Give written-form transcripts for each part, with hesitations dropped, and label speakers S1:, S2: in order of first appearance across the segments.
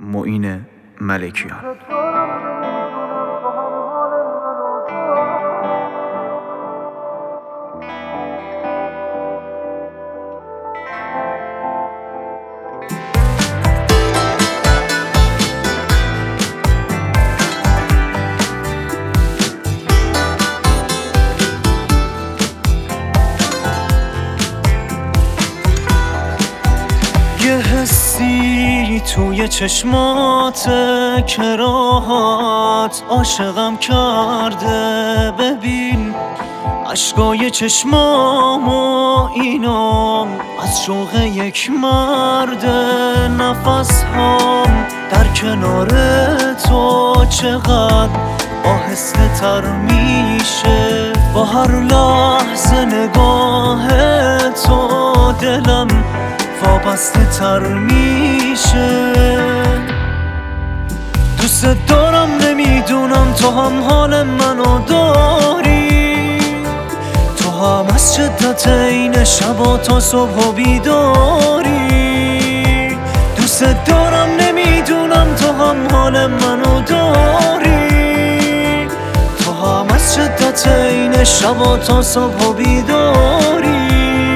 S1: معین ملکیان.
S2: یه حسی توی چشماته که راحت عاشقم کرده. ببین اشکای چشمامو اینام از شوق یک مرده. نفس هام در کنار تو چقدر آهسته تر میشه. با هر لحظه نگاه تو دلم وابسته تر میشه. دوست دارم نمیدونم تو هم حال منو داری. تو هم از شدت این شبا تا صبح بیداری. دوست دارم نمیدونم تو هم حال منو داری. تو هم از شدت این شبا تا صبح بیداری.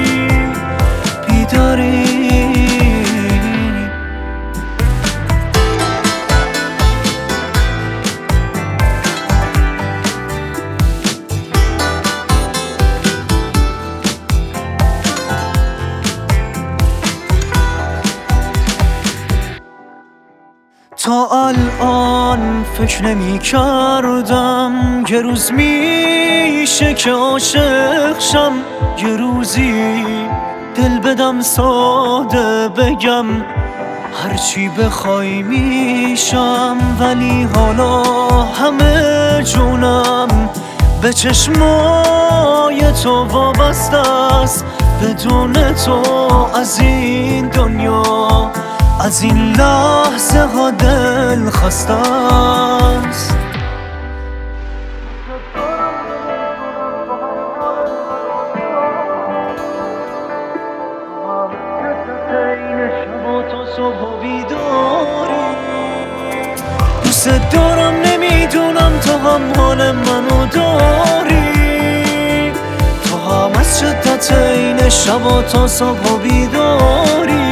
S2: تا الان فکر نمی کردم یه روز میشه که عاشق شم. یه روزی دل بدم ساده بگم هرچی بخوای میشم. ولی حالا همه جونم به چشمای تو وابسته است. بدون تو از این دنیا از این لحظه ها دل خسته است. دوست دارم نمیدونم تو هم حال منو داری. تو هم از شدت این شبا تا صبح بیداری.